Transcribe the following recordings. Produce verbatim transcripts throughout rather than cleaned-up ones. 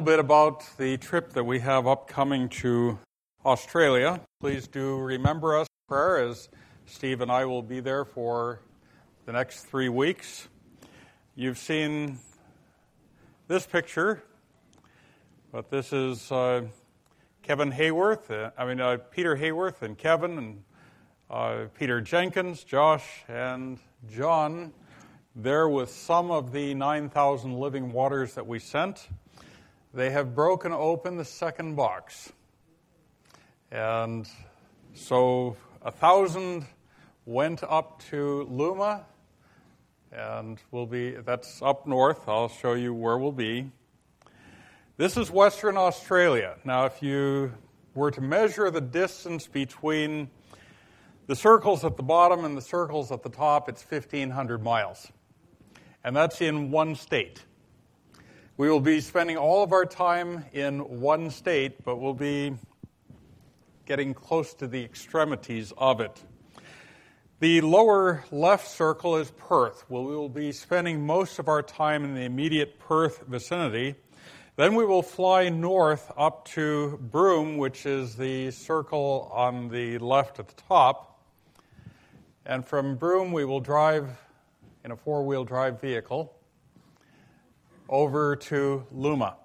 little bit about the trip that we have upcoming to Australia. Please do remember us in prayer as Steve and I will be there for the next three weeks. You've seen this picture, but this is uh, Kevin Hayworth, uh, I mean uh, Peter Hayworth and Kevin and uh, Peter Jenkins, Josh and John, there with some of the nine thousand living waters that we sent. They have broken open the second box. And so a thousand went up to Luma, and we'll be, that's up north. I'll show you where we'll be. This is Western Australia. Now, if you were to measure the distance between the circles at the bottom and the circles at the top, it's fifteen hundred miles. And that's in one state. We will be spending all of our time in one state, but we'll be getting close to the extremities of it. The lower left circle is Perth. We will be spending most of our time in the immediate Perth vicinity. Then we will fly north up to Broome, which is the circle on the left at the top. And from Broome, we will drive in a four-wheel drive vehicle over to Luma.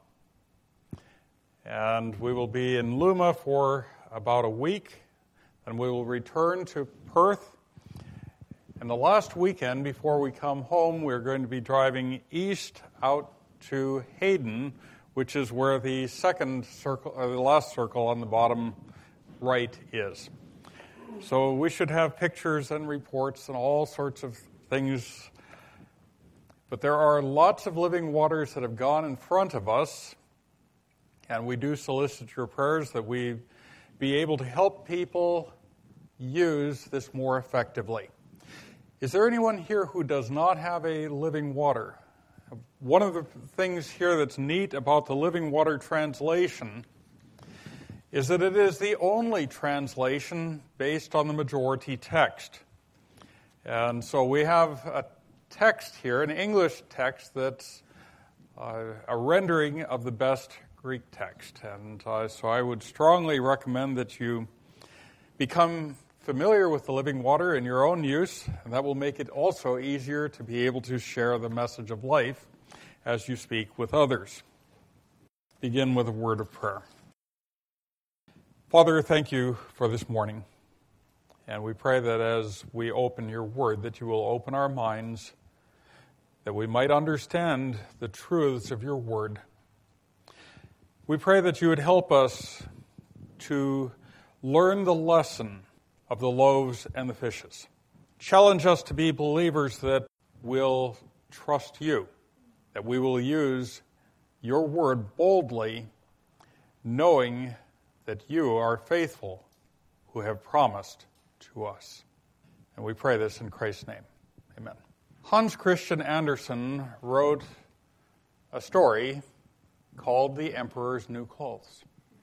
And we will be in Luma for about a week, and we will return to Perth. And the last weekend before we come home, we're going to be driving east out to Hayden, which is where the second circle, or the last circle on the bottom right is. So we should have pictures and reports and all sorts of things. But there are lots of living waters that have gone in front of us, and we do solicit your prayers that we be able to help people use this more effectively. Is there anyone here who does not have a living water? One of the things here that's neat about the Living Water translation is that it is the only translation based on the majority text. And so we have a text here, an English text that's uh, a rendering of the best Greek text. And uh, so I would strongly recommend that you become familiar with the living water in your own use, and that will make it also easier to be able to share the message of life as you speak with others. Begin with a word of prayer. Father, thank you for this morning. And we pray that as we open your word, that you will open our minds, that we might understand the truths of your word. We pray that you would help us to learn the lesson of the loaves and the fishes. Challenge us to be believers that will trust you, that we will use your word boldly, knowing that you are faithful who have promised to us. And we pray this in Christ's name. Amen. Hans Christian Andersen wrote a story called The Emperor's New Clothes.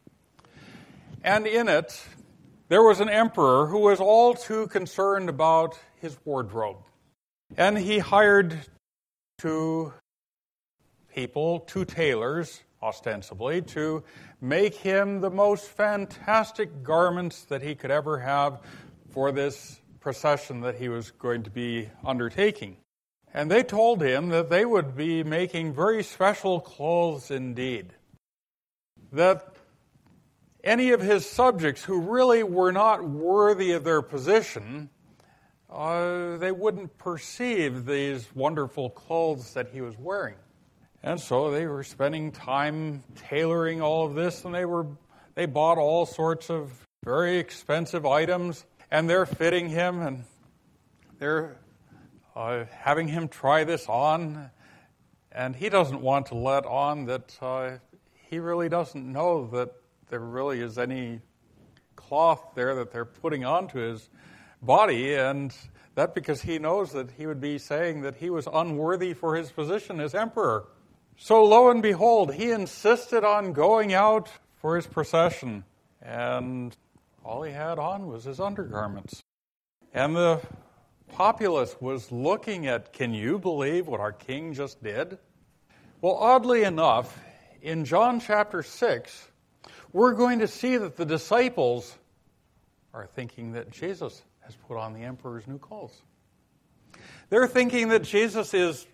And in it, there was an emperor who was all too concerned about his wardrobe. And he hired two people, two tailors, ostensibly, to make him the most fantastic garments that he could ever have for this procession that he was going to be undertaking. And they told him that they would be making very special clothes indeed. That any of his subjects who really were not worthy of their position, uh, they wouldn't perceive these wonderful clothes that he was wearing. And so they were spending time tailoring all of this, and they were they bought all sorts of very expensive items, and they're fitting him, and they're uh, having him try this on, and he doesn't want to let on that uh, he really doesn't know that there really is any cloth there that they're putting onto his body, and that because he knows that he would be saying that he was unworthy for his position as emperor. So lo and behold, he insisted on going out for his procession, and all he had on was his undergarments. And the populace was looking at, can you believe what our king just did? Well, oddly enough, in John chapter six, we're going to see that the disciples are thinking that Jesus has put on the emperor's new clothes. They're thinking that Jesus is,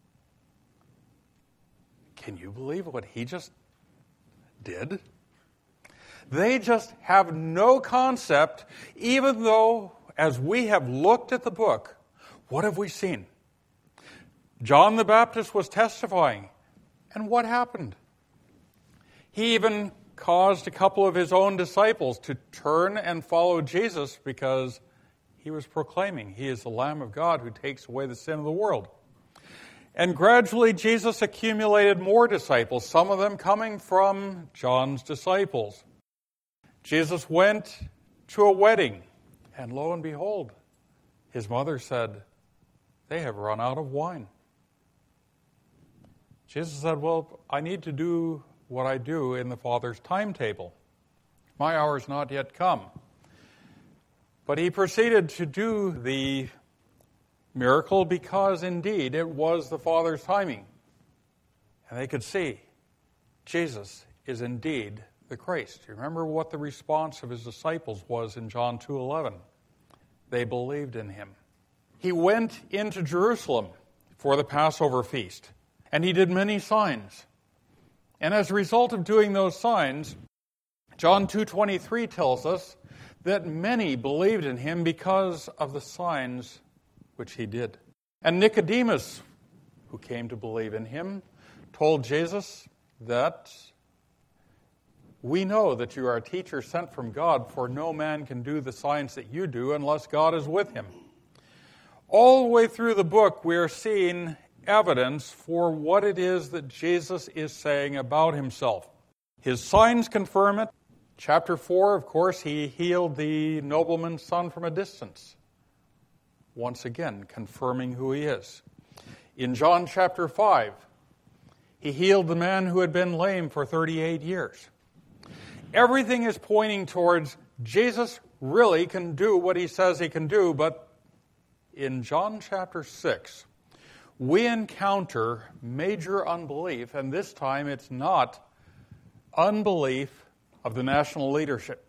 can you believe what he just did? They just have no concept, even though, as we have looked at the book, what have we seen? John the Baptist was testifying. And what happened? He even caused a couple of his own disciples to turn and follow Jesus because he was proclaiming, he is the Lamb of God who takes away the sin of the world. And gradually Jesus accumulated more disciples, some of them coming from John's disciples. Jesus went to a wedding, and lo and behold, his mother said, they have run out of wine. Jesus said, well, I need to do what I do in the Father's timetable. My hour has not yet come. But he proceeded to do the miracle because indeed it was the Father's timing. And they could see Jesus is indeed the Christ. You remember what the response of his disciples was in John two eleven. They believed in him. He went into Jerusalem for the Passover feast, and he did many signs. And as a result of doing those signs, John two twenty-three tells us that many believed in him because of the signs which he did. And Nicodemus, who came to believe in him, told Jesus that we know that you are a teacher sent from God, for no man can do the signs that you do unless God is with him. All the way through the book, we are seeing evidence for what it is that Jesus is saying about himself. His signs confirm it. Chapter four, of course, he healed the nobleman's son from a distance. Once again, confirming who he is. In John chapter five, he healed the man who had been lame for thirty-eight years. Everything is pointing towards Jesus really can do what he says he can do, but in John chapter six, we encounter major unbelief, and this time it's not unbelief of the national leadership.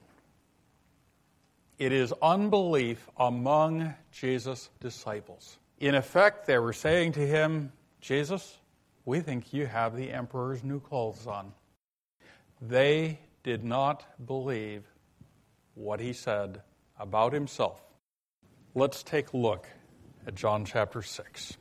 It is unbelief among Jesus' disciples. In effect, they were saying to him, Jesus, we think you have the emperor's new clothes on. They did not believe what he said about himself. Let's take a look at John chapter six.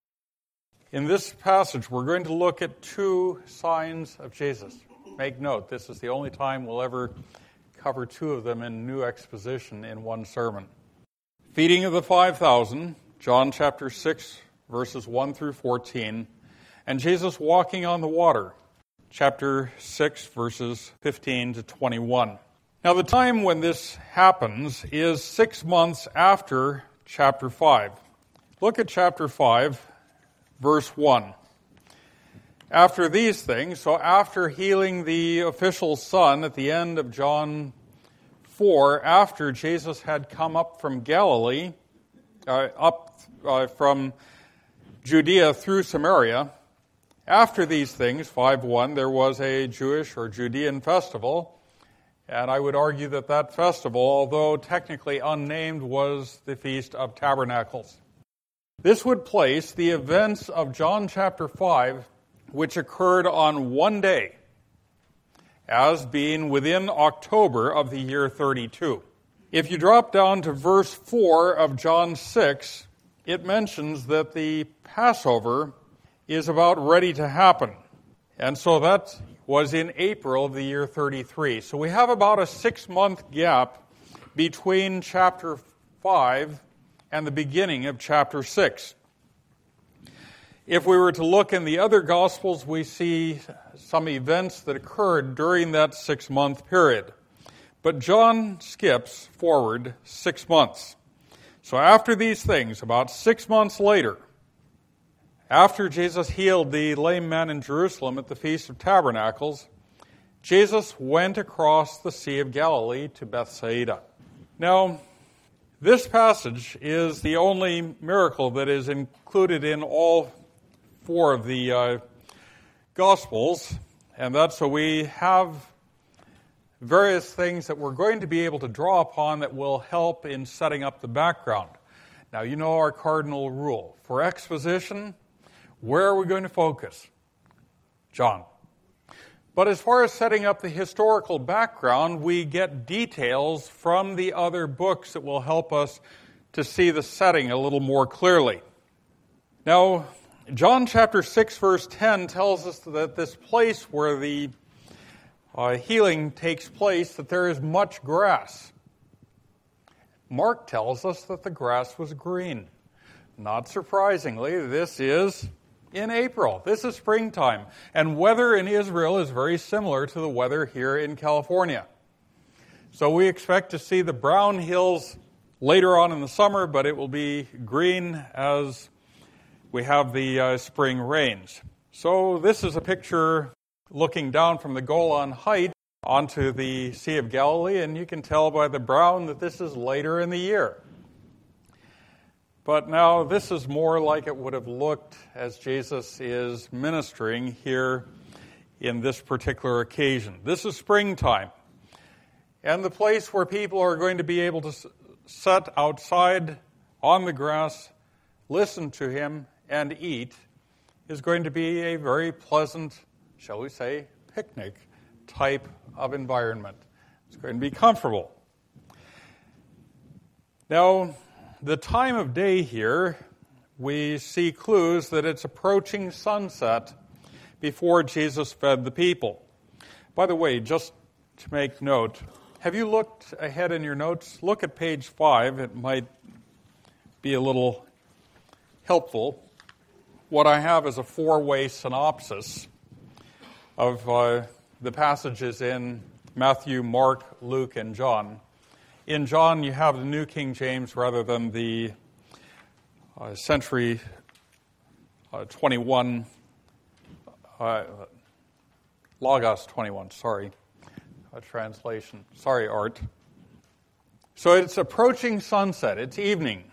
In this passage, we're going to look at two signs of Jesus. Make note, this is the only time we'll ever cover two of them in new exposition in one sermon. Feeding of the five thousand, John chapter six, verses one through fourteen, and Jesus walking on the water, chapter six, verses fifteen to twenty-one. Now, the time when this happens is six months after chapter five. Look at chapter five, verse one. After these things, so after healing the official son at the end of John four, after Jesus had come up from Galilee, uh, up uh, from Judea through Samaria, after these things, five one, there was a Jewish or Judean festival, and I would argue that that festival, although technically unnamed, was the Feast of Tabernacles. This would place the events of John chapter five, which occurred on one day, as being within October of the year thirty-two. If you drop down to verse four of John six, it mentions that the Passover is about ready to happen. And so that was in April of the year thirty-three. So we have about a six-month gap between chapter five and the beginning of chapter six. If we were to look in the other Gospels, we see some events that occurred during that six-month period. But John skips forward six months. So after these things, about six months later, after Jesus healed the lame man in Jerusalem at the Feast of Tabernacles, Jesus went across the Sea of Galilee to Bethsaida. Now, this passage is the only miracle that is included in all four of the uh, Gospels, And that's so we have various things that we're going to be able to draw upon that will help in setting up the background. Now, you know our cardinal rule. For exposition, where are we going to focus? John. But as far as setting up the historical background, we get details from the other books that will help us to see the setting a little more clearly. Now, John chapter six, verse ten tells us that this place where the uh, healing takes place, that there is much grass. Mark tells us that the grass was green. Not surprisingly, this is in April. This is springtime. And weather in Israel is very similar to the weather here in California. So we expect to see the brown hills later on in the summer, but it will be green as we have the uh, spring rains. So this is a picture looking down from the Golan Heights onto the Sea of Galilee, and you can tell by the brown that this is later in the year. But now this is more like it would have looked as Jesus is ministering here in this particular occasion. This is springtime. And the place where people are going to be able to sit outside on the grass, listen to him, and eat is going to be a very pleasant, shall we say, picnic type of environment. It's going to be comfortable. Now, the time of day here, we see clues that it's approaching sunset before Jesus fed the people. By the way, just to make note, have you looked ahead in your notes? Look at page five. It might be a little helpful. What I have is a four-way synopsis of uh, the passages in Matthew, Mark, Luke, and John. In John, you have the New King James rather than the uh, Century uh, twenty-one, uh, Logos twenty-one, sorry, a translation. Sorry, Art. So it's approaching sunset. It's evening.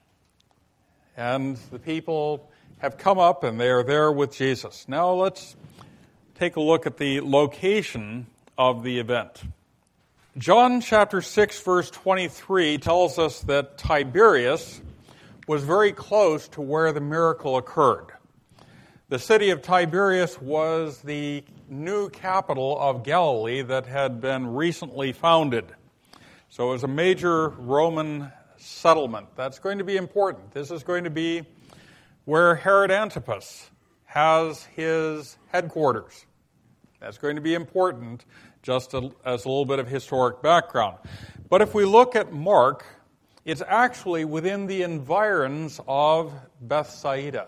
And the people have come up and they are there with Jesus. Now let's take a look at the location of the event. John chapter six, verse twenty-three tells us that Tiberias was very close to where the miracle occurred. The city of Tiberias was the new capital of Galilee that had been recently founded. So it was a major Roman settlement. That's going to be important. This is going to be where Herod Antipas has his headquarters. That's going to be important, just a, as a little bit of historic background. But if we look at Mark, it's actually within the environs of Bethsaida.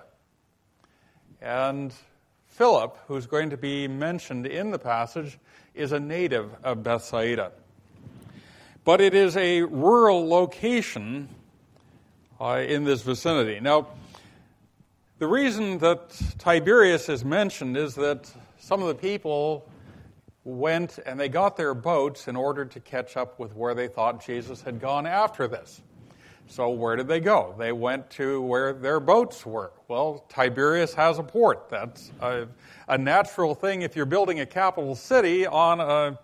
And Philip, who's going to be mentioned in the passage, is a native of Bethsaida. But it is a rural location uh, in this vicinity. Now, the reason that Tiberias is mentioned is that some of the people went and they got their boats in order to catch up with where they thought Jesus had gone after this. So where did they go? They went to where their boats were. Well, Tiberias has a port. That's a, a natural thing. If you're building a capital city on a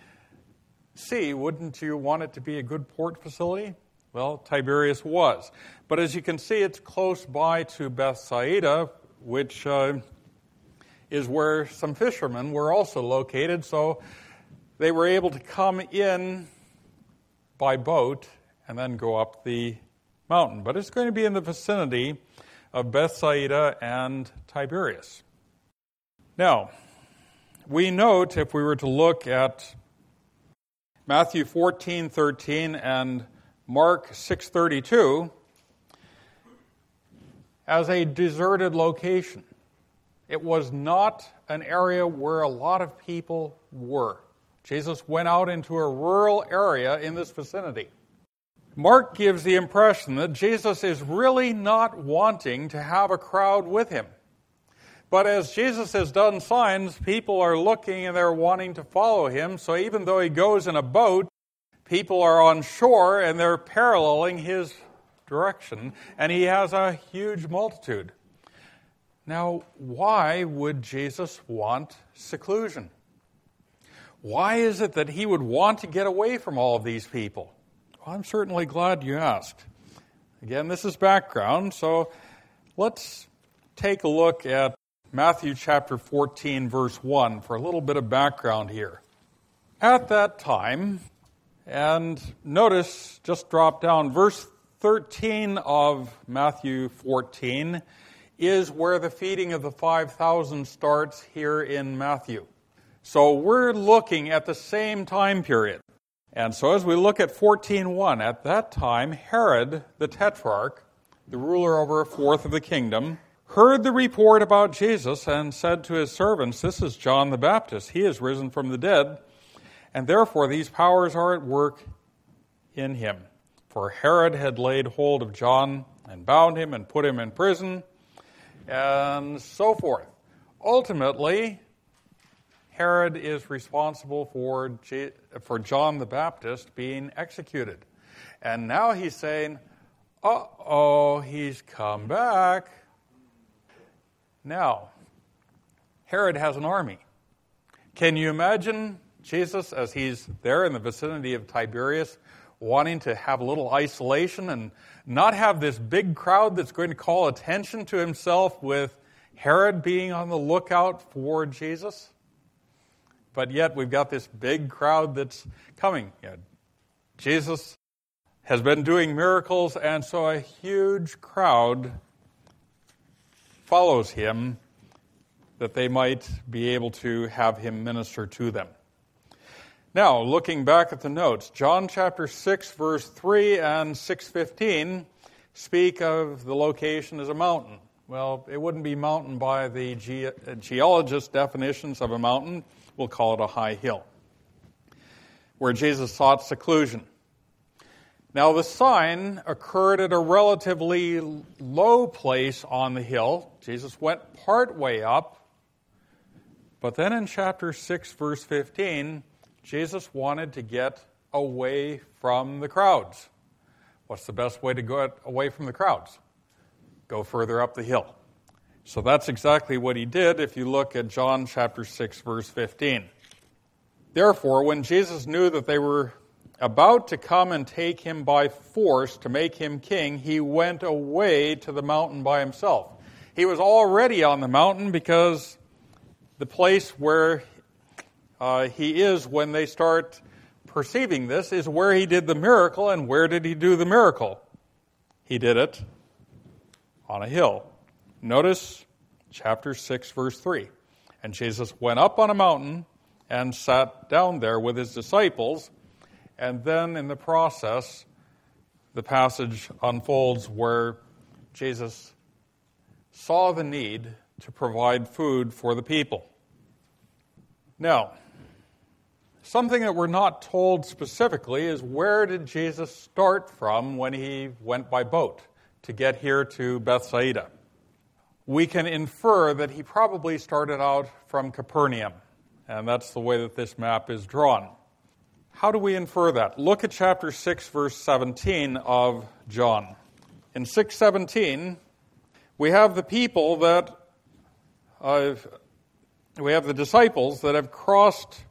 sea, wouldn't you want it to be a good port facility? Well, Tiberias was. But as you can see, it's close by to Bethsaida, which uh, is where some fishermen were also located. So they were able to come in by boat and then go up the mountain. But it's going to be in the vicinity of Bethsaida and Tiberias. Now, we note, if we were to look at Matthew fourteen thirteen and Mark six thirty-two, as a deserted location. It was not an area where a lot of people were. Jesus went out into a rural area in this vicinity. Mark gives the impression that Jesus is really not wanting to have a crowd with him. But as Jesus has done signs, people are looking and they're wanting to follow him. So even though he goes in a boat, people are on shore and they're paralleling his direction. And he has a huge multitude. Now, why would Jesus want seclusion? Why is it that he would want to get away from all of these people? Well, I'm certainly glad you asked. Again, this is background, so let's take a look at Matthew chapter fourteen, verse one, for a little bit of background here. At that time, and notice, just drop down, verse thirteen of Matthew fourteen is where the feeding of the five thousand starts here in Matthew. So we're looking at the same time period. And so as we look at fourteen one, at that time, Herod the Tetrarch, the ruler over a fourth of the kingdom, heard the report about Jesus and said to his servants, "This is John the Baptist. He is risen from the dead, and therefore these powers are at work in him." For Herod had laid hold of John and bound him and put him in prison, and so forth. Ultimately, Herod is responsible for G- for John the Baptist being executed. And now he's saying, uh-oh, he's come back. Now, Herod has an army. Can you imagine Jesus as he's there in the vicinity of Tiberias, wanting to have a little isolation and not have this big crowd that's going to call attention to himself with Herod being on the lookout for Jesus? But yet we've got this big crowd that's coming. Yeah, Jesus has been doing miracles, and so a huge crowd follows him that they might be able to have him minister to them. Now, looking back at the notes, John chapter six, verse three and six fifteen speak of the location as a mountain. Well, it wouldn't be mountain by the ge- geologist definitions of a mountain. We'll call it a high hill, where Jesus sought seclusion. Now, the sign occurred at a relatively low place on the hill. Jesus went part way up. But then in chapter six, verse fifteen, Jesus wanted to get away from the crowds. What's the best way to get away from the crowds? Go further up the hill. So that's exactly what he did if you look at John chapter six, verse fifteen. Therefore, when Jesus knew that they were about to come and take him by force to make him king, he went away to the mountain by himself. He was already on the mountain because the place where uh, he is when they start perceiving this is where he did the miracle. And where did he do the miracle? He did it on a hill. Notice chapter six, verse three. And Jesus went up on a mountain and sat down there with his disciples. And then in the process, the passage unfolds where Jesus saw the need to provide food for the people. Now, something that we're not told specifically is where did Jesus start from when he went by boat to get here to Bethsaida? We can infer that he probably started out from Capernaum, and that's the way that this map is drawn. How do we infer that? Look at chapter six, verse seventeen of John. In six seventeen, we have the people that, uh, we have the disciples that have crossed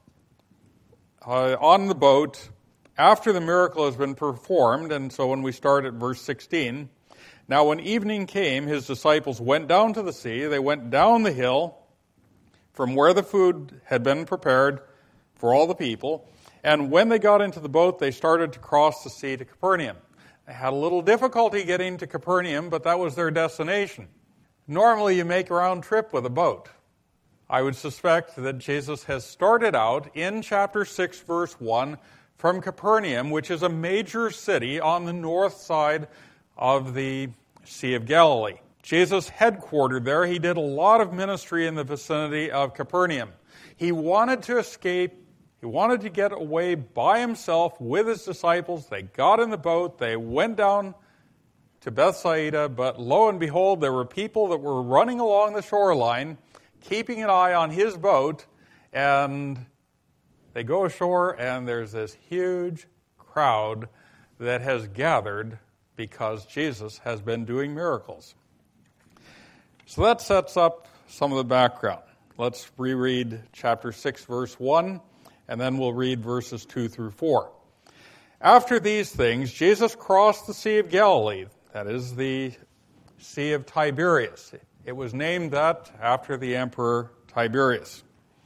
uh, on the boat after the miracle has been performed, and so when we start at verse sixteen, now when evening came, his disciples went down to the sea. They went down the hill from where the food had been prepared for all the people. And when they got into the boat, they started to cross the sea to Capernaum. They had a little difficulty getting to Capernaum, but that was their destination. Normally, you make a round trip with a boat. I would suspect that Jesus has started out in chapter six, verse one, from Capernaum, which is a major city on the north side of the Sea of Galilee. Jesus headquartered there. He did a lot of ministry in the vicinity of Capernaum. He wanted to escape. He wanted to get away by himself with his disciples. They got in the boat. They went down to Bethsaida. But lo and behold, there were people that were running along the shoreline, keeping an eye on his boat. And they go ashore, and there's this huge crowd that has gathered because Jesus has been doing miracles. So that sets up some of the background. Let's reread chapter six, verse one, and then we'll read verses two through four. After these things, Jesus crossed the Sea of Galilee, that is the Sea of Tiberias. It was named that after the Emperor Tiberius.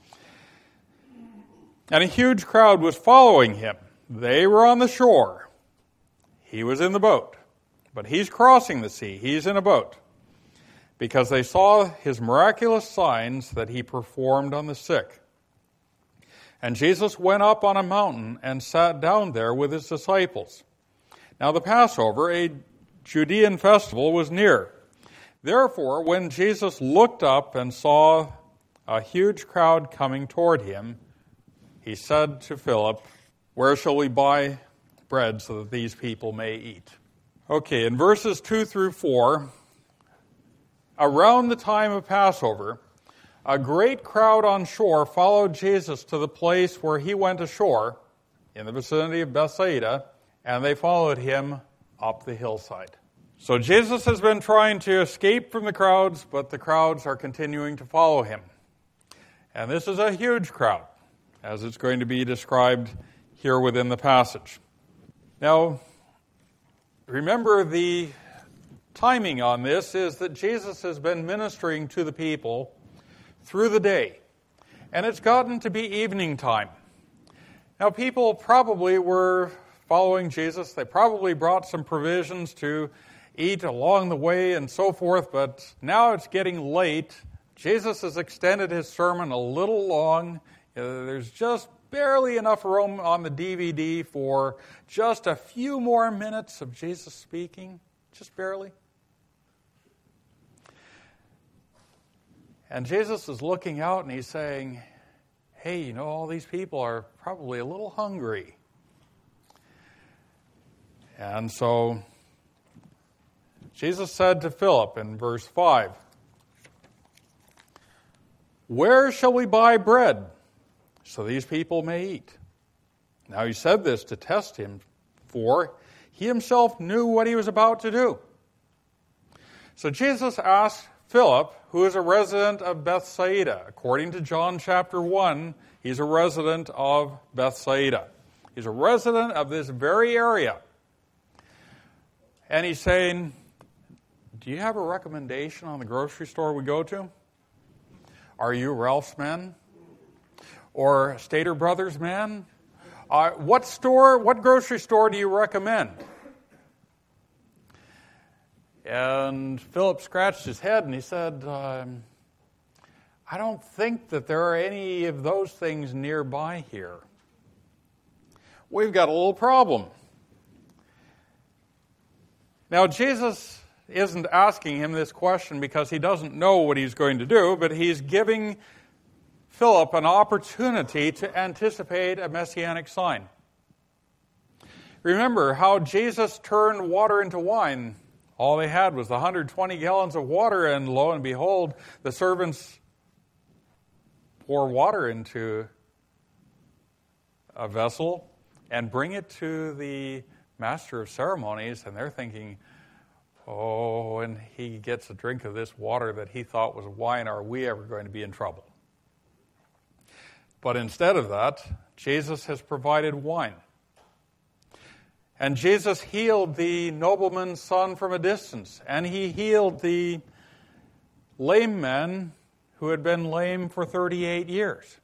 And a huge crowd was following him. They were on the shore. He was in the boat. But he's crossing the sea. He's in a boat. Because they saw his miraculous signs that he performed on the sick. And Jesus went up on a mountain and sat down there with his disciples. Now the Passover, a Judean festival, was near. Therefore, when Jesus looked up and saw a huge crowd coming toward him, he said to Philip, "Where shall we buy bread so that these people may eat?" Okay, in verses two through four, around the time of Passover, a great crowd on shore followed Jesus to the place where he went ashore, in the vicinity of Bethsaida, and they followed him up the hillside. So Jesus has been trying to escape from the crowds, but the crowds are continuing to follow him. And this is a huge crowd, as it's going to be described here within the passage. Now, remember the timing on this is that Jesus has been ministering to the people through the day, and it's gotten to be evening time. Now, people probably were following Jesus. They probably brought some provisions to eat along the way and so forth, but now it's getting late. Jesus has extended his sermon a little long. Uh, there's just barely enough room on the D V D for just a few more minutes of Jesus speaking, just barely. And Jesus is looking out and he's saying, hey, you know, all these people are probably a little hungry. And so Jesus said to Philip in verse five, "Where shall we buy bread so these people may eat?" Now he said this to test him, for he himself knew what he was about to do. So Jesus asked Philip, who is a resident of Bethsaida. According to John chapter one, he's a resident of Bethsaida. He's a resident of this very area. And he's saying, do you have a recommendation on the grocery store we go to? Are you Ralph's man? Or Stater Brothers man? Uh, what store, what grocery store do you recommend? And Philip scratched his head and he said, um, I don't think that there are any of those things nearby here. We've got a little problem. Now, Jesus isn't asking him this question because he doesn't know what he's going to do, but he's giving Philip an opportunity to anticipate a messianic sign. Remember how Jesus turned water into wine. All they had was the one hundred twenty gallons of water, and lo and behold, the servants pour water into a vessel and bring it to the master of ceremonies, and they're thinking, oh, and he gets a drink of this water that he thought was wine, are we ever going to be in trouble? But instead of that, Jesus has provided wine. And Jesus healed the nobleman's son from a distance, and he healed the lame man who had been lame for thirty-eight years.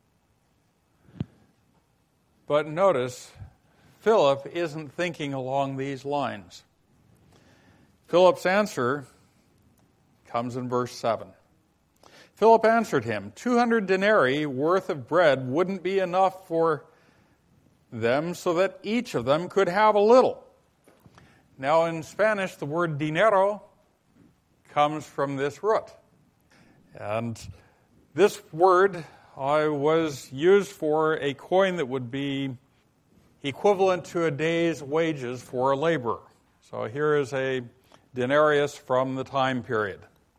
But notice, Philip isn't thinking along these lines. Philip's answer comes in verse seven. Philip answered him, two hundred denarii worth of bread wouldn't be enough for them so that each of them could have a little. Now in Spanish, the word dinero comes from this root. And this word uh, was used for a coin that would be equivalent to a day's wages for a laborer. So here is a denarius from the time period.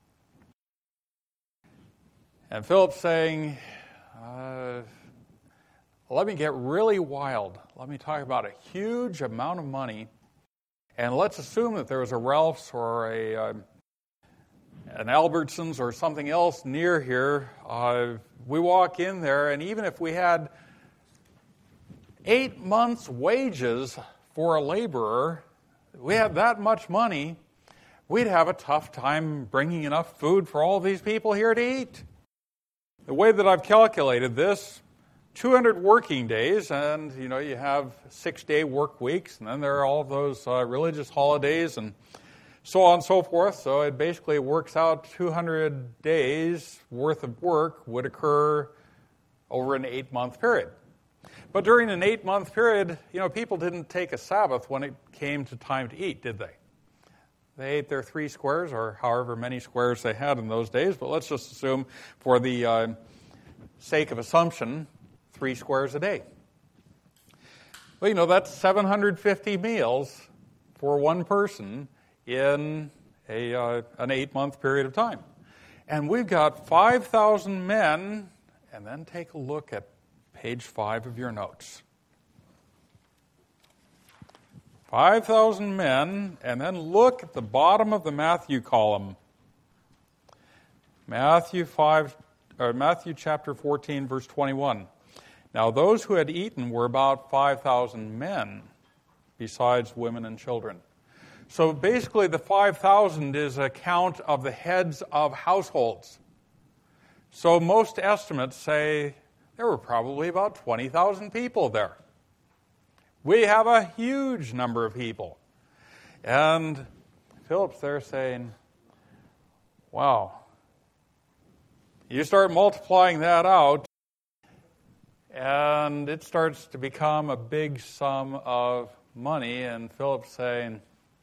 And Philip's saying, uh, let me get really wild. Let me talk about a huge amount of money. And let's assume that there was a Ralph's or a uh, an Albertsons or something else near here, uh, we walk in there, and even if we had eight months' wages for a laborer, we had that much money, we'd have a tough time bringing enough food for all these people here to eat. The way that I've calculated this, two hundred working days, and you know you have six-day work weeks, and then there are all of those uh, religious holidays and so on and so forth. So it basically works out two hundred days worth of work would occur over an eight-month period. But during an eight-month period, you know, people didn't take a Sabbath when it came to time to eat, did they? They ate their three squares, or however many squares they had in those days, but let's just assume, for the uh, sake of assumption, three squares a day. Well, you know, that's seven hundred fifty meals for one person in a uh, an eight-month period of time. And we've got five thousand men, and then take a look at page five of your notes. five thousand men, and then look at the bottom of the Matthew column. Matthew five, or Matthew chapter fourteen, verse twenty-one. Now those who had eaten were about five thousand men, besides women and children. So basically the five thousand is a count of the heads of households. So most estimates say there were probably about twenty thousand people there. We have a huge number of people. And Philip's there saying, wow, you start multiplying that out, and it starts to become a big sum of money. And Philip's saying,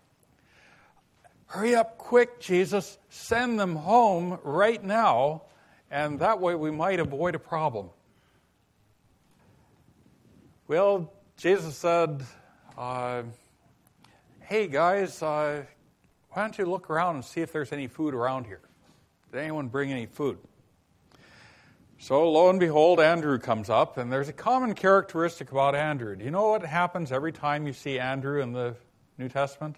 hurry up quick, Jesus, send them home right now, and that way we might avoid a problem. Well, Jesus said, uh, hey guys, uh, why don't you look around and see if there's any food around here? Did anyone bring any food? So lo and behold, Andrew comes up, and there's a common characteristic about Andrew. Do you know what happens every time you see Andrew in the New Testament?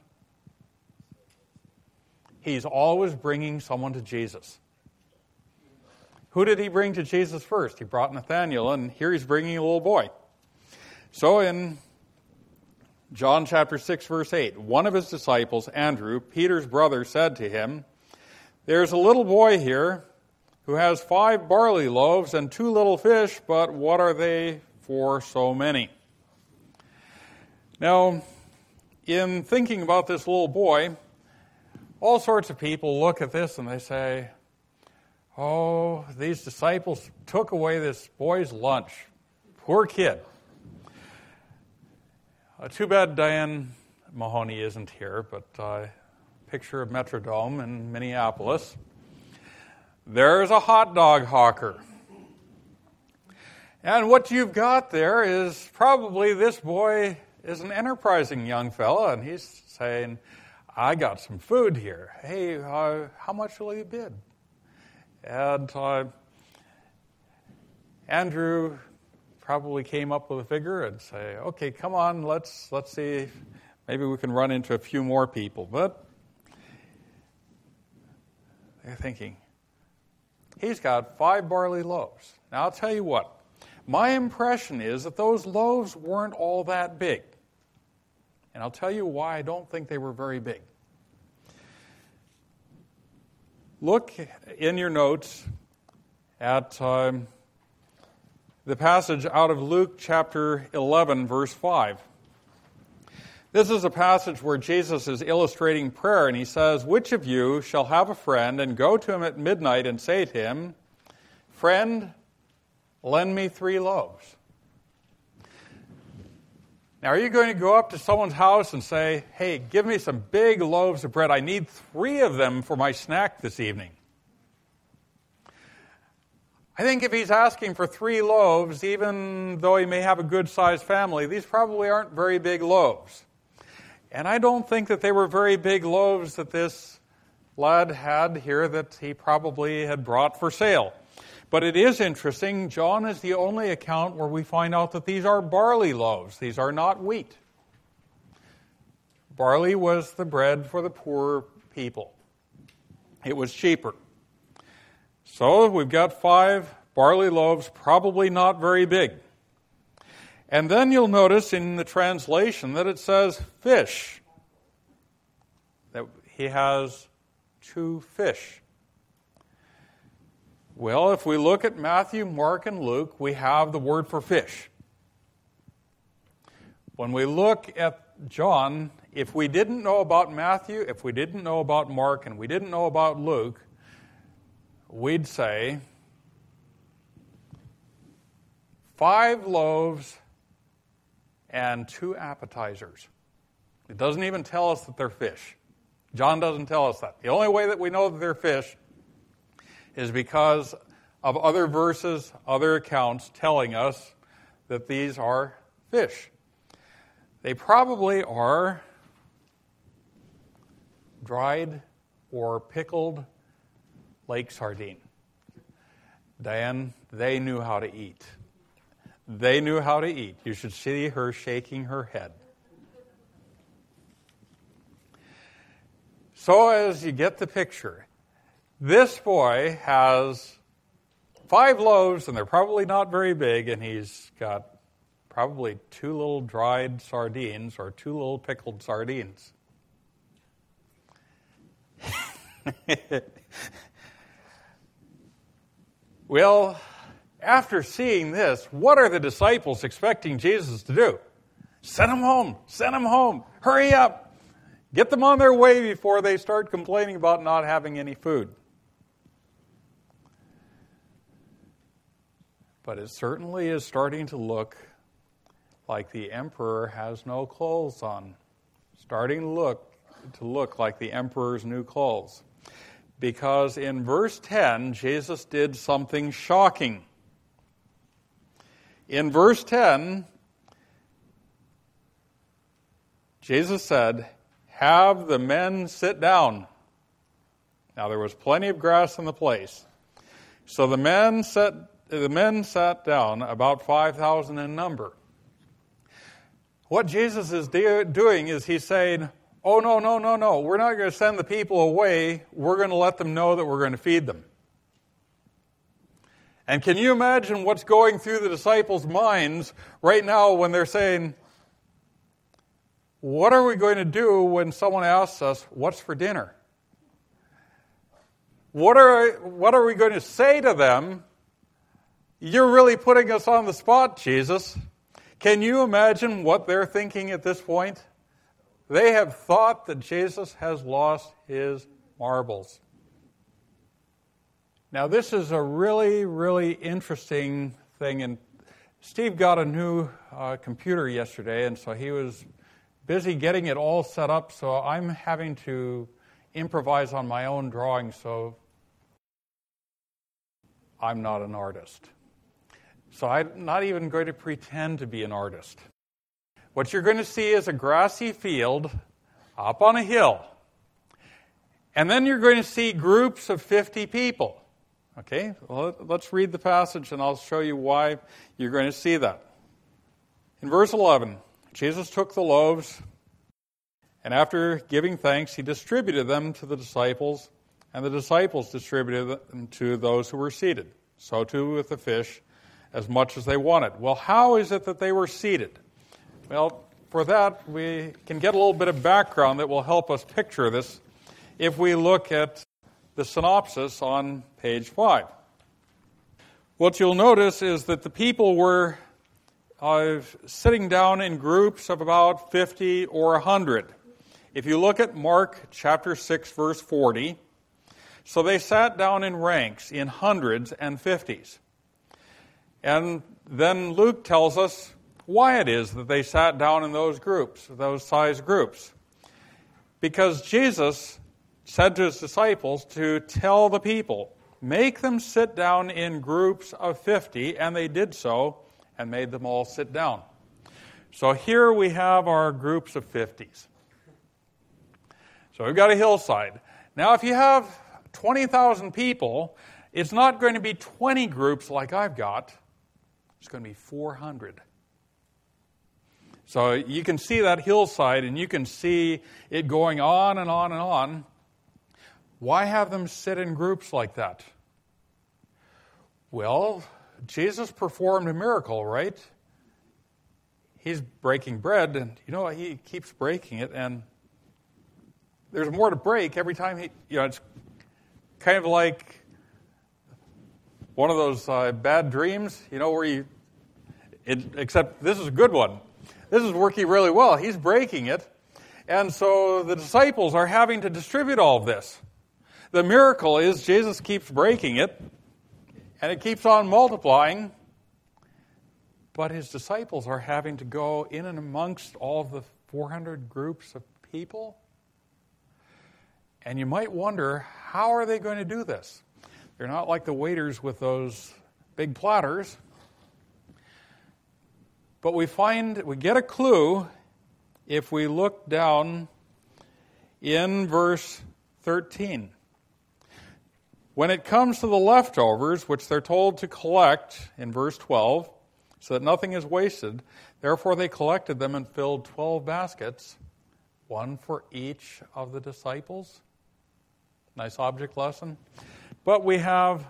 He's always bringing someone to Jesus. Who did he bring to Jesus first? He brought Nathanael, and here he's bringing a little boy. So in John chapter six, verse eight, one of his disciples, Andrew, Peter's brother, said to him, there's a little boy here who has five barley loaves and two little fish, but what are they for so many? Now, in thinking about this little boy, all sorts of people look at this and they say, oh, these disciples took away this boy's lunch. Poor kid. Uh, too bad Diane Mahoney isn't here, but uh, picture of Metrodome in Minneapolis. There's a hot dog hawker. And what you've got there is probably this boy is an enterprising young fella, and he's saying, I got some food here. Hey, uh, how much will you bid? And uh, Andrew probably came up with a figure and say, okay, come on, let's let's see, maybe we can run into a few more people. But they're thinking, he's got five barley loaves. Now, I'll tell you what, my impression is that those loaves weren't all that big. And I'll tell you why I don't think they were very big. Look in your notes at um, the passage out of Luke chapter eleven, verse five. This is a passage where Jesus is illustrating prayer, and he says, which of you shall have a friend and go to him at midnight and say to him, friend, lend me three loaves? Now, are you going to go up to someone's house and say, hey, give me some big loaves of bread. I need three of them for my snack this evening. I think if he's asking for three loaves, even though he may have a good-sized family, these probably aren't very big loaves. And I don't think that they were very big loaves that this lad had here that he probably had brought for sale. But it is interesting, John is the only account where we find out that these are barley loaves. These are not wheat. Barley was the bread for the poor people. It was cheaper. So we've got five barley loaves, probably not very big. And then you'll notice in the translation that it says fish. That he has two fish. Well, if we look at Matthew, Mark, and Luke, we have the word for fish. When we look at John, if we didn't know about Matthew, if we didn't know about Mark, and we didn't know about Luke, we'd say five loaves and two appetizers. It doesn't even tell us that they're fish. John doesn't tell us that. The only way that we know that they're fish is because of other verses, other accounts telling us that these are fish. They probably are dried or pickled lake sardine. Diane, they knew how to eat. They knew how to eat. You should see her shaking her head. So as you get the picture, this boy has five loaves, and they're probably not very big, and he's got probably two little dried sardines or two little pickled sardines. Well, after seeing this, what are the disciples expecting Jesus to do? Send them home. Send them home. Hurry up. Get them on their way before they start complaining about not having any food. But it certainly is starting to look like the emperor has no clothes on. Starting to look, to look like the emperor's new clothes. Because in verse ten, Jesus did something shocking. In verse ten, Jesus said, "Have the men sit down." Now there was plenty of grass in the place. So the men sat, the men sat down, about five thousand in number. What Jesus is do, doing is he's saying, oh, no, no, no, no. We're not going to send the people away. We're going to let them know that we're going to feed them. And can you imagine what's going through the disciples' minds right now when they're saying, what are we going to do when someone asks us, what's for dinner? What are, what are we going to say to them? You're really putting us on the spot, Jesus. Can you imagine what they're thinking at this point? They have thought that Jesus has lost his marbles. Now, this is a really, really interesting thing. And Steve got a new uh, computer yesterday, and so he was busy getting it all set up, so I'm having to improvise on my own drawing, so I'm not an artist. So I'm not even going to pretend to be an artist. What you're going to see is a grassy field up on a hill. And then you're going to see groups of fifty people. Okay, well, let's read the passage and I'll show you why you're going to see that. In verse eleven, Jesus took the loaves, and after giving thanks, he distributed them to the disciples, and the disciples distributed them to those who were seated. So too with the fish, as much as they wanted. Well, how is it that they were seated? Well, for that, we can get a little bit of background that will help us picture this if we look at the synopsis on page five. What you'll notice is that the people were uh, sitting down in groups of about fifty or one hundred. If you look at Mark chapter six, verse forty, so they sat down in ranks in hundreds and fifties. And then Luke tells us why it is that they sat down in those groups, those size groups. Because Jesus said to his disciples to tell the people, make them sit down in groups of fifty, and they did so and made them all sit down. So here we have our groups of fifties. So we've got a hillside. Now if you have twenty thousand people, it's not going to be twenty groups like I've got. It's going to be four hundred. So you can see that hillside, and you can see it going on and on and on. Why have them sit in groups like that? Well, Jesus performed a miracle, right? He's breaking bread, and you know, he keeps breaking it, and there's more to break every time he, you know, it's kind of like one of those uh, bad dreams, you know, where you, it, except this is a good one. This is working really well. He's breaking it, and so the disciples are having to distribute all of this. The miracle is Jesus keeps breaking it, and it keeps on multiplying, but his disciples are having to go in and amongst all of the four hundred groups of people. And you might wonder, how are they going to do this? They're not like the waiters with those big platters. But we find, we get a clue if we look down in verse thirteen. When it comes to the leftovers, which they're told to collect in verse twelve, so that nothing is wasted, therefore they collected them and filled twelve baskets, one for each of the disciples. Nice object lesson. But we have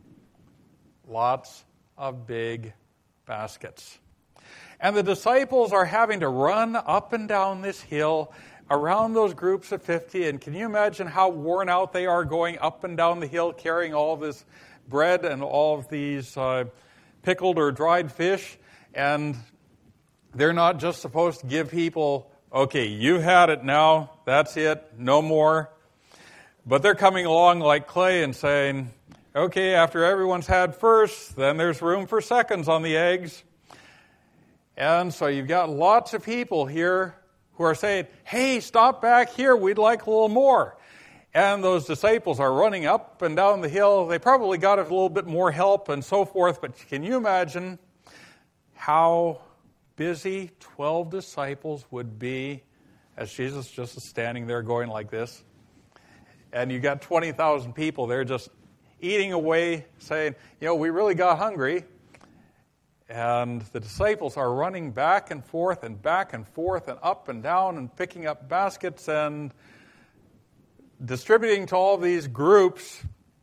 lots of big baskets. And the disciples are having to run up and down this hill around those groups of fifty. And can you imagine how worn out they are going up and down the hill carrying all of this bread and all of these uh, pickled or dried fish? And they're not just supposed to give people, okay, you had it now, that's it, no more. But they're coming along like Clay and saying, okay, after everyone's had first, then there's room for seconds on the eggs. And so you've got lots of people here who are saying, hey, stop back here, we'd like a little more. And those disciples are running up and down the hill. They probably got a little bit more help and so forth, but can you imagine how busy twelve disciples would be as Jesus just is standing there going like this? And you got twenty thousand people there just eating away, saying, you know, we really got hungry. And the disciples are running back and forth and back and forth and up and down and picking up baskets and distributing to all these groups.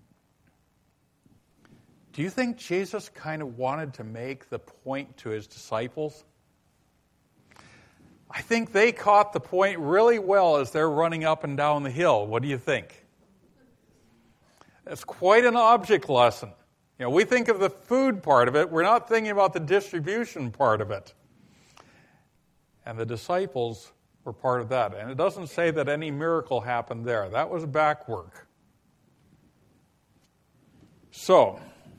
Do you think Jesus kind of wanted to make the point to his disciples? I think they caught the point really well as they're running up and down the hill. What do you think? It's quite an object lesson. You know, we think of the food part of it. We're not thinking about the distribution part of it. And the disciples were part of that. And it doesn't say that any miracle happened there. That was back work. So,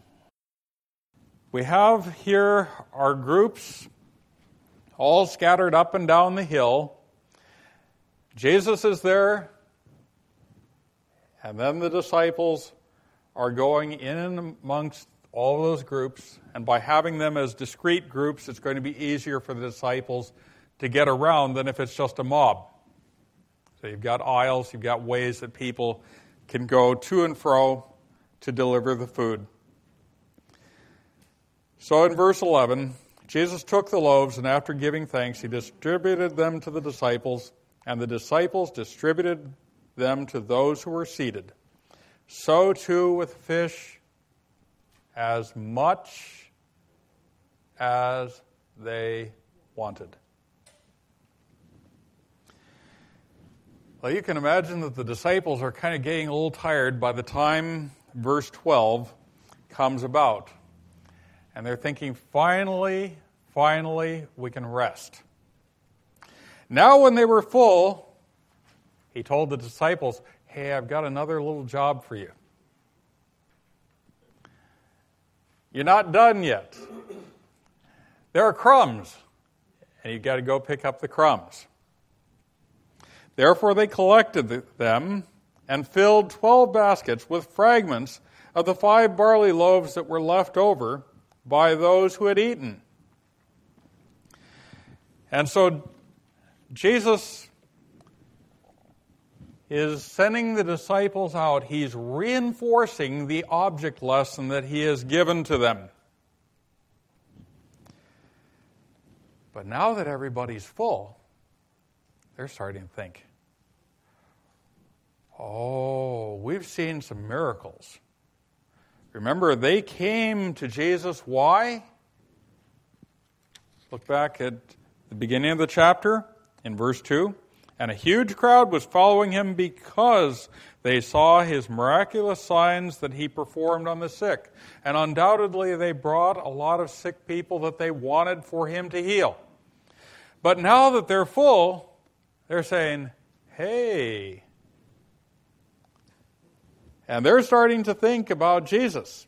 we have here our groups all scattered up and down the hill. Jesus is there, and then the disciples are going in and amongst all of those groups, and by having them as discrete groups, it's going to be easier for the disciples to get around than if it's just a mob. So you've got aisles, you've got ways that people can go to and fro to deliver the food. So in verse eleven, Jesus took the loaves, and after giving thanks, he distributed them to the disciples, and the disciples distributed them to those who were seated. So too with fish, as much as they wanted. Well, you can imagine that the disciples are kind of getting a little tired by the time verse twelve comes about. And they're thinking, finally, finally, we can rest. Now when they were full, he told the disciples, hey, I've got another little job for you. You're not done yet. There are crumbs, and you've got to go pick up the crumbs. Therefore they collected them and filled twelve baskets with fragments of the five barley loaves that were left over by those who had eaten. And so Jesus is sending the disciples out. He's reinforcing the object lesson that he has given to them. But now that everybody's full, they're starting to think, Oh, we've seen some miracles. Remember, they came to Jesus. Why? Look back at the beginning of the chapter in verse two. And a huge crowd was following him because they saw his miraculous signs that he performed on the sick. And undoubtedly they brought a lot of sick people that they wanted for him to heal. But now that they're full, they're saying, hey. And they're starting to think about Jesus.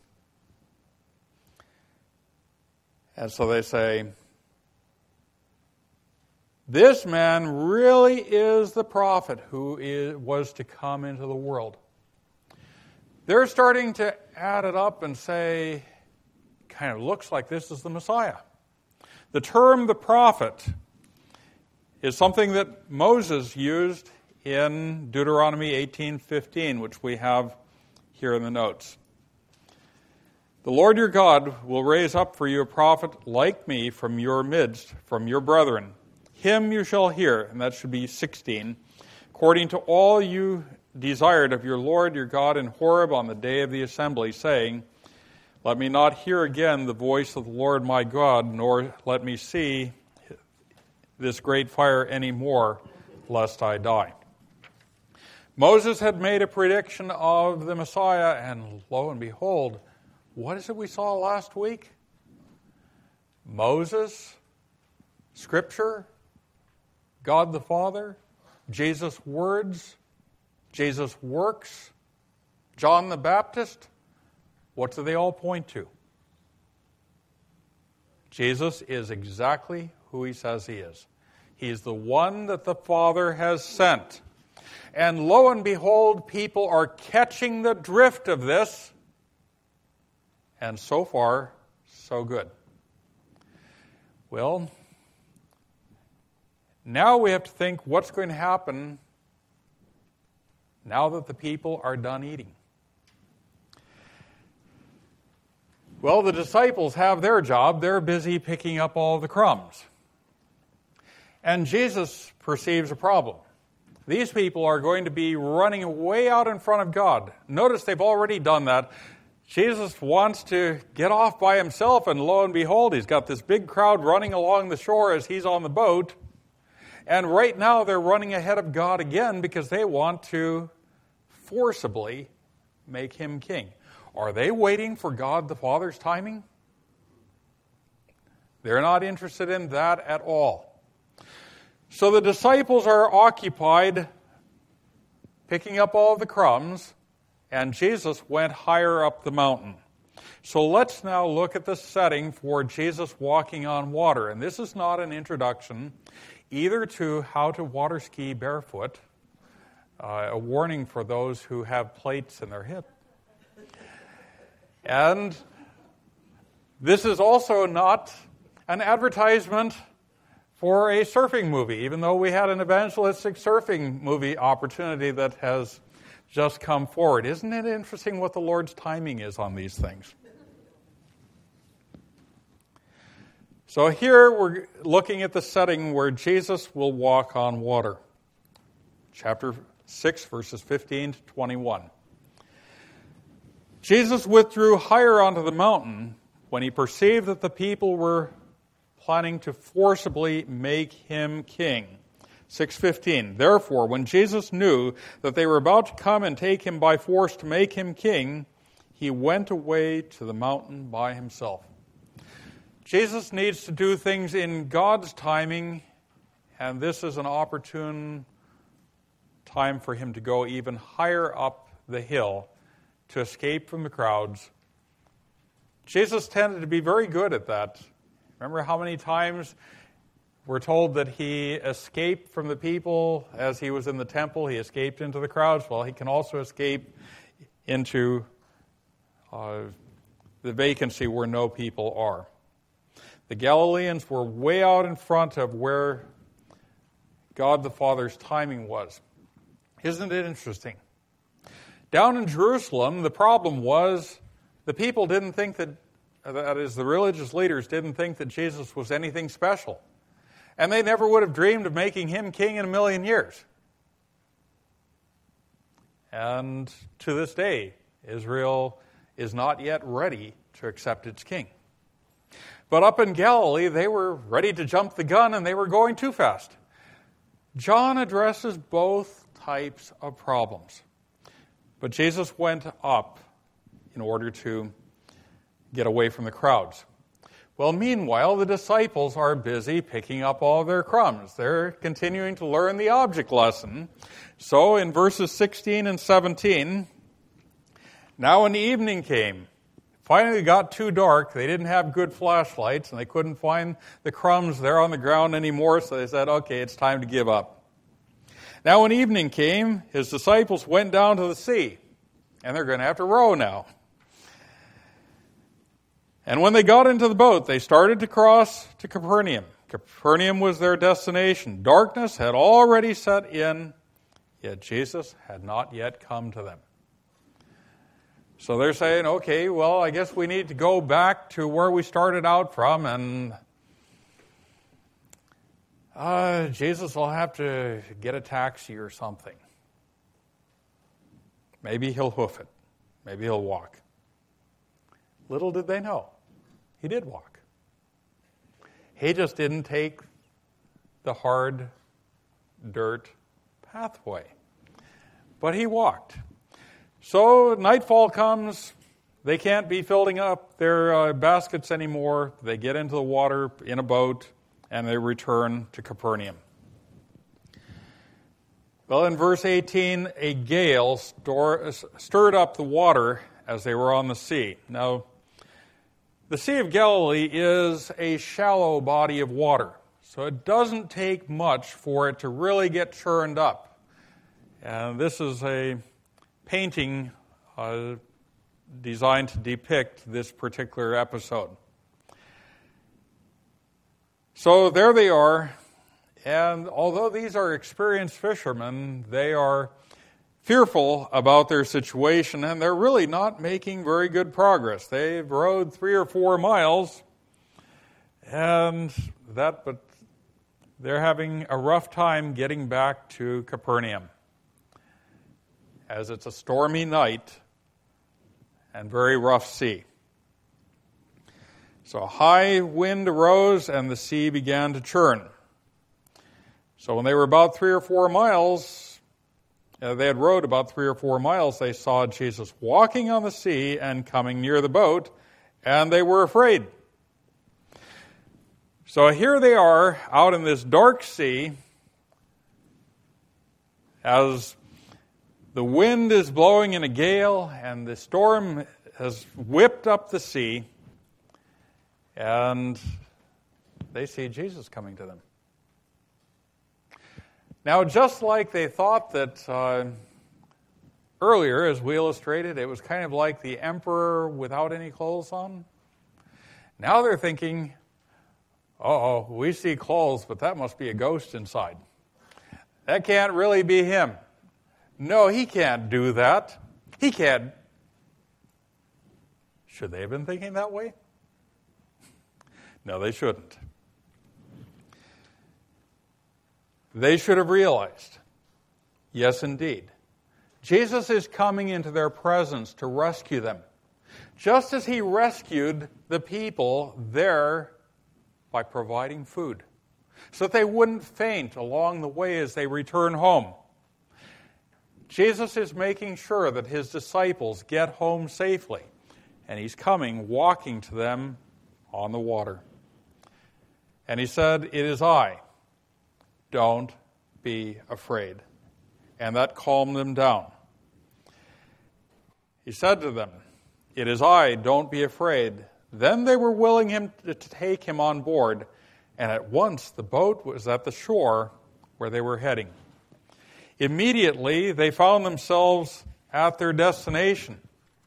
And so they say, this man really is the prophet who is, was to come into the world. They're starting to add it up and say, kind of looks like this is the Messiah. The term the prophet is something that Moses used in Deuteronomy eighteen fifteen, which we have here in the notes. The Lord your God will raise up for you a prophet like me from your midst, from your brethren. Him you shall hear, and that should be sixteen, according to all you desired of your Lord your God in Horeb on the day of the assembly, saying, let me not hear again the voice of the Lord my God, nor let me see this great fire any more, lest I die. Moses had made a prediction of the Messiah, and lo and behold, what is it we saw last week? Moses, Scripture, God the Father, Jesus' words, Jesus' works, John the Baptist. What do they all point to? Jesus is exactly who he says he is. He's the one that the Father has sent. And lo and behold, people are catching the drift of this. And so far, so good. Well, now we have to think what's going to happen now that the people are done eating. Well, the disciples have their job. They're busy picking up all the crumbs. And Jesus perceives a problem. These people are going to be running way out in front of God. Notice they've already done that. Jesus wants to get off by himself, and lo and behold, he's got this big crowd running along the shore as he's on the boat. And right now they're running ahead of God again because they want to forcibly make him king. Are they waiting for God the Father's timing? They're not interested in that at all. So the disciples are occupied picking up all the crumbs, and Jesus went higher up the mountain. So let's now look at the setting for Jesus walking on water. And this is not an introduction either to how to water ski barefoot, uh, a warning for those who have plates in their hip. And this is also not an advertisement for a surfing movie, even though we had an evangelistic surfing movie opportunity that has just come forward. Isn't it interesting what the Lord's timing is on these things? So here we're looking at the setting where Jesus will walk on water. Chapter six, verses fifteen to twenty-one. Jesus withdrew higher onto the mountain when he perceived that the people were planning to forcibly make him king. six fifteen. Therefore, when Jesus knew that they were about to come and take him by force to make him king, he went away to the mountain by himself. Jesus needs to do things in God's timing, and this is an opportune time for him to go even higher up the hill to escape from the crowds. Jesus tended to be very good at that. Remember how many times we're told that he escaped from the people as he was in the temple? He escaped into the crowds. Well, he can also escape into uh, the vacancy where no people are. The Galileans were way out in front of where God the Father's timing was. Isn't it interesting? Down in Jerusalem, the problem was the people didn't think that, that is, the religious leaders didn't think that Jesus was anything special. And they never would have dreamed of making him king in a million years. And to this day, Israel is not yet ready to accept its king. But up in Galilee, they were ready to jump the gun and they were going too fast. John addresses both types of problems. But Jesus went up in order to get away from the crowds. Well, meanwhile, the disciples are busy picking up all their crumbs. They're continuing to learn the object lesson. So in verses sixteen and seventeen, now when the evening came, finally it got too dark. They didn't have good flashlights, and they couldn't find the crumbs there on the ground anymore, so they said, okay, it's time to give up. Now when evening came, his disciples went down to the sea, and they're going to have to row now. And when they got into the boat, they started to cross to Capernaum. Capernaum was their destination. Darkness had already set in, yet Jesus had not yet come to them. So they're saying, okay, well, I guess we need to go back to where we started out from, and uh, Jesus will have to get a taxi or something. Maybe he'll hoof it. Maybe he'll walk. Little did they know, he did walk. He just didn't take the hard dirt pathway, but he walked. So nightfall comes, they can't be filling up their uh, baskets anymore. They get into the water in a boat, and they return to Capernaum. Well, in verse eighteen, a gale stor- stirred up the water as they were on the sea. Now, the Sea of Galilee is a shallow body of water, so it doesn't take much for it to really get churned up. And this is a painting uh, designed to depict this particular episode. So there they are, and although these are experienced fishermen, they are fearful about their situation, and they're really not making very good progress. They've rowed three or four miles, and that, but they're having a rough time getting back to Capernaum, as it's a stormy night and very rough sea. So a high wind arose and the sea began to churn. So when they were about three or four miles, uh, they had rowed about three or four miles, they saw Jesus walking on the sea and coming near the boat, and they were afraid. So here they are out in this dark sea as the wind is blowing in a gale, and the storm has whipped up the sea, and they see Jesus coming to them. Now, just like they thought that uh, earlier, as we illustrated, it was kind of like the emperor without any clothes on, now they're thinking, uh-oh, we see clothes, but that must be a ghost inside. That can't really be him. No, he can't do that. He can't. Should they have been thinking that way? No, they shouldn't. They should have realized, yes, indeed, Jesus is coming into their presence to rescue them, just as he rescued the people there by providing food, so that they wouldn't faint along the way as they return home. Jesus is making sure that his disciples get home safely, and he's coming, walking to them on the water. And he said, "It is I. Don't be afraid." And that calmed them down. He said to them, "It is I. Don't be afraid." Then they were willing him to take him on board, and at once the boat was at the shore where they were heading. Immediately, they found themselves at their destination.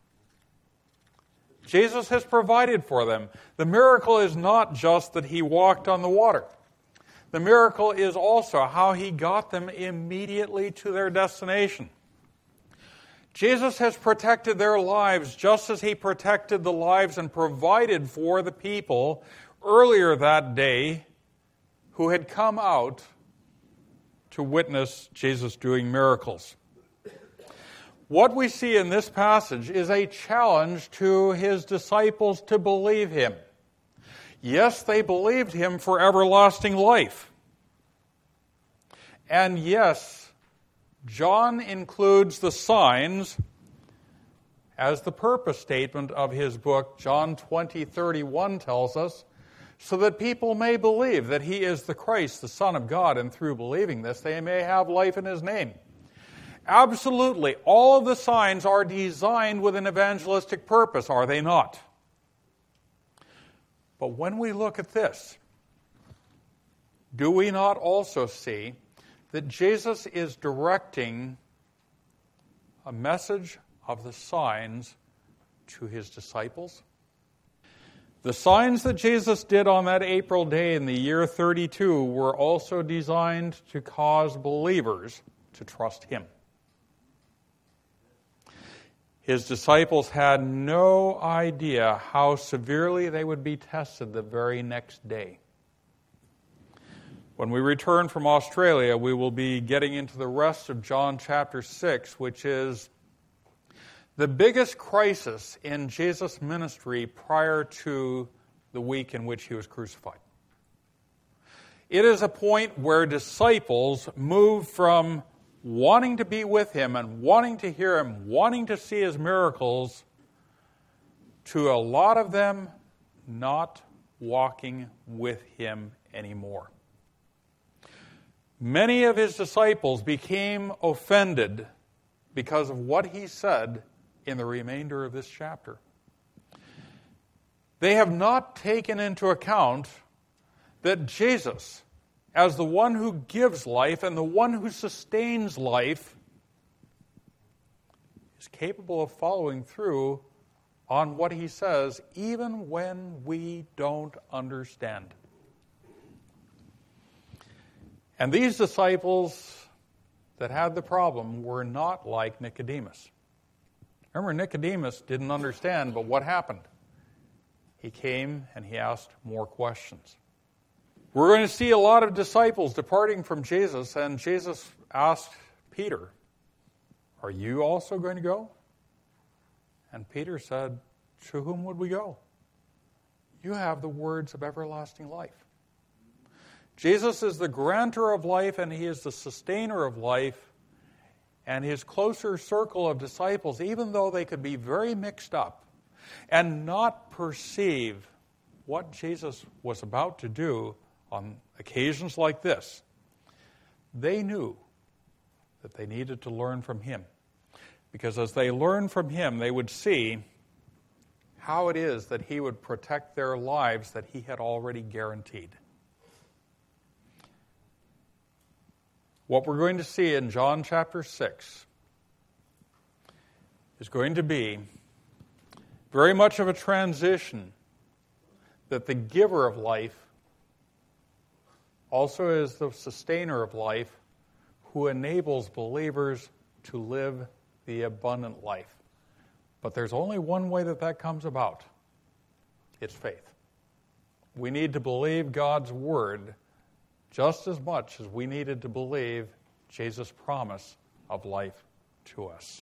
Jesus has provided for them. The miracle is not just that he walked on the water. The miracle is also how he got them immediately to their destination. Jesus has protected their lives just as he protected the lives and provided for the people earlier that day who had come out to witness Jesus doing miracles. What we see in this passage is a challenge to his disciples to believe him. Yes, they believed him for everlasting life. And yes, John includes the signs as the purpose statement of his book. John twenty thirty-one tells us, so that people may believe that he is the Christ, the Son of God, and through believing this, they may have life in his name. Absolutely, all of the signs are designed with an evangelistic purpose, are they not? But when we look at this, do we not also see that Jesus is directing a message of the signs to his disciples? The signs that Jesus did on that April day in the year thirty-two were also designed to cause believers to trust him. His disciples had no idea how severely they would be tested the very next day. When we return from Australia, we will be getting into the rest of John chapter six, which is the biggest crisis in Jesus' ministry prior to the week in which he was crucified. It is a point where disciples move from wanting to be with him and wanting to hear him, wanting to see his miracles, to a lot of them not walking with him anymore. Many of his disciples became offended because of what he said in the remainder of this chapter. They have not taken into account that Jesus, as the one who gives life and the one who sustains life, is capable of following through on what he says, even when we don't understand. And these disciples that had the problem were not like Nicodemus. Remember, Nicodemus didn't understand, but what happened? He came and he asked more questions. We're going to see a lot of disciples departing from Jesus, and Jesus asked Peter, "Are you also going to go?" And Peter said, "To whom would we go? You have the words of everlasting life." Jesus is the grantor of life, and he is the sustainer of life, and his closer circle of disciples, even though they could be very mixed up and not perceive what Jesus was about to do on occasions like this, they knew that they needed to learn from him. Because as they learned from him, they would see how it is that he would protect their lives that he had already guaranteed. What we're going to see in John chapter six is going to be very much of a transition that the giver of life also is the sustainer of life who enables believers to live the abundant life. But there's only one way that that comes about. It's faith. We need to believe God's word just as much as we needed to believe Jesus' promise of life to us.